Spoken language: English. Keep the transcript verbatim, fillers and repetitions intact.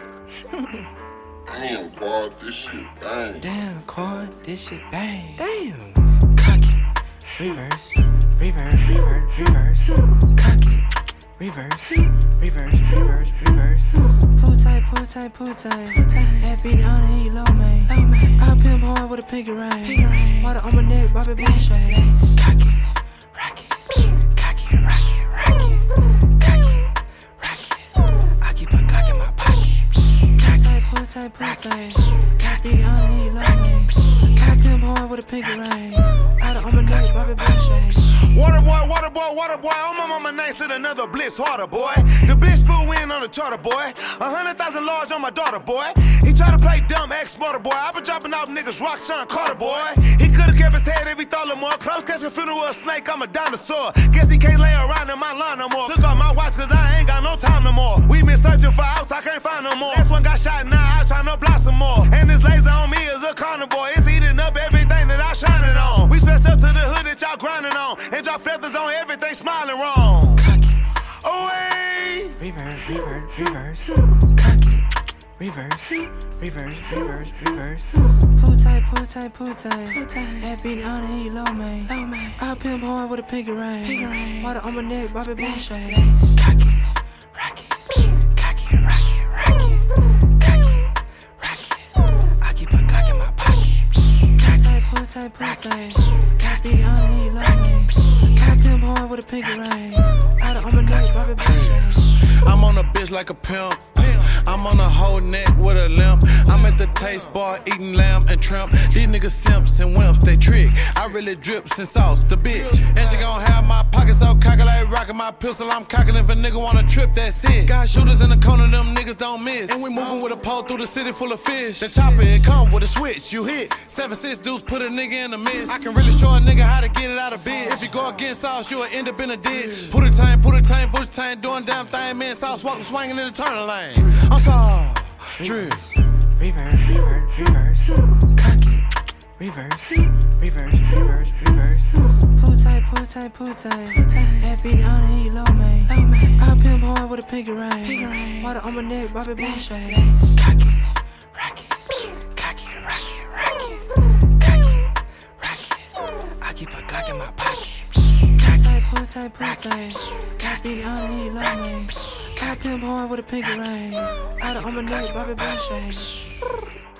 Damn, quad, this shit bang. Damn, quad, this shit bang. Damn. Cock it, reverse, reverse, reverse, reverse. Cock it, reverse, reverse, reverse, reverse. Pull tight, pull tight, pull tight. That beat on the heat, low man. I pimp hard with a pinky ring. Water on my neck, Bobby Blash. Cock it, rock it, cock it, rock it, rock it. Cock it, rock it. I keep a Glock in my pocket. Cock it, pull tight, pull tight. That beat on the heat, low man. I pimp hard with a pinky ring. Water on my neck, Bobby Blash. Water boy, water boy, water boy, on my mama nice and another blitz harder, boy. The bitch flew in on the charter, boy. A hundred thousand large on my daughter, boy. He try to play dumb, act smarter, boy. I been dropping off niggas, rock Sean Carter, boy. He could've kept his head if he thought a little more. Close catch a funeral a snake, I'm a dinosaur. Guess he can't lay around in my lawn no more. Took off my watch cause I ain't got no time no more. We been searching for outs, I can't find no more. Last one got shot, now I tryna blossom more. And this laser on me is a carnivore. It's eating up everything that I shining on. We spent up to the hood that y'all grinding on. And drop feathers on everything smiling wrong. Cock it, Away! reverse, reverse, reverse. Cock it, reverse, reverse, reverse, reverse. Pull tight, pull tight, pull tight. That beat on the heat, low man. I pimp hard with a pinky ring. Water on my neck, Bobby Blash. Cock it, rock it, cock it, rock it, rock it. Cock it, rock it. I keep a Glock in my pocket. Cock tight, pull tight, pull tight. That beat on the heat, low man. I pimp hard with a pinky ring. Water on my neck, Bobby Blash. I'm on a bitch like a pimp. I'm on a whole neck with a limp. I'm at the taste bar eating lamb and shrimp. These niggas simps and wimps, they trick. I really drip since sauce the bitch. And she gon' have my pockets so cocky like rockin' my pistol. I'm cockin' if a nigga wanna trip, that's it. Got shooters in the corner, them niggas don't miss. And we moving with a pole through the city full of fish. The chopper, it come with a switch, you hit. Seven six deuce, put a nigga in the mist. I can really show a nigga how to get it out of bitch. If you go against sauce, you'll end up in a ditch. Put a time, put a time, push time, doing damn thing, man. Sauce walking, swinging in the turning lane. I'm sorry, drip. Reverse, reverse, reverse. Cock it, reverse, reverse, reverse, reverse. Pull tight, pull tight, pull tight. That beat on the heat, low man. I pimp hard with a pinky ring. Water on my neck, Bobby Blash. Cock it, rock it, cock it, rock it, rock it. Cock it, rock it. I keep a Glock in my pocket. Cock tight, pull tight, pull tight. That beat on the heat, low man. I pimp hard with a pinky ring. Water on my neck, Bobby Blash.